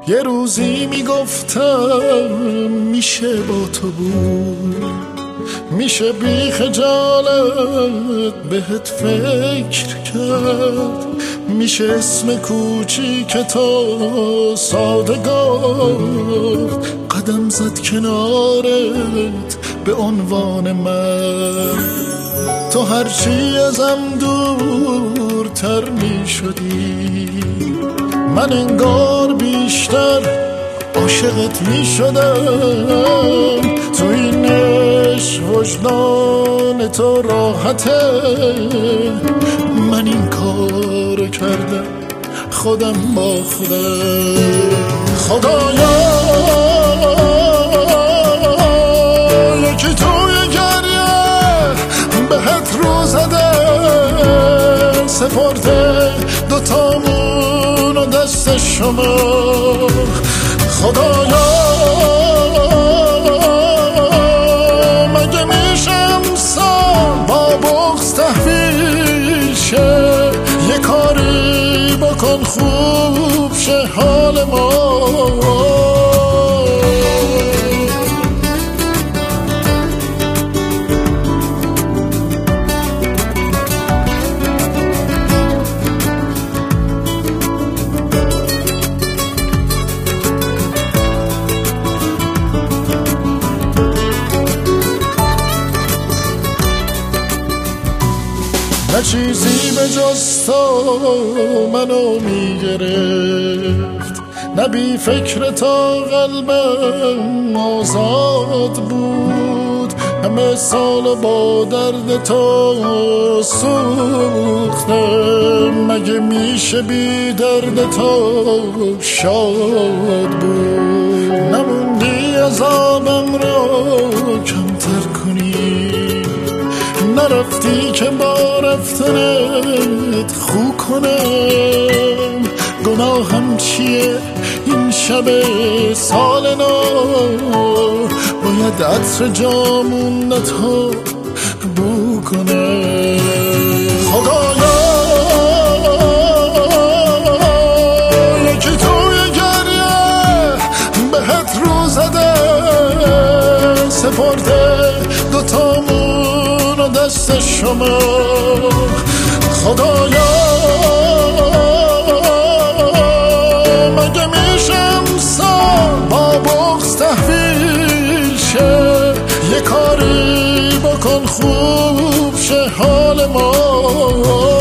یه روزی میگفتم میشه با تو بود، میشه بی خجالت بهت فکر کرد، میشه اسم کوچیک تو ساده گفت، قدم زد کنارت به عنوان من. تو هرچی ازم دورتر میشدی، من انگار بیشتر عاشقت میشدم. تو این عشق وجدان تو راحته، من این کار کردم خودم با خودم. خدایا یکی توی گریه بهت رو زده، سپرده دوتامون و دست شما. خدایا مگه میشه امسال با بغض تحویل شه؟ یه کاری بکن خوب شه حال ما. نه چیزی به جز تو منو میگرفت، نه بی فکر تا قلبم آزاد بود. همه سال با درد تو سوختم، مگه میشه بی درد تو شاد بود؟ نموندی عذابم رو کمتر کنی، نرفتی که با رفتنت خو کنم. گناهم چیه این شب سال نو؟ باید عطر جامونتو بو کنم. خدایا یکی توی گریه بهت رو زده، سپرده دوتامون و دست شما. خدایا مگه میشه امسال با بغض تحویل شه؟ یه کاری بکن خوب شه حال ما.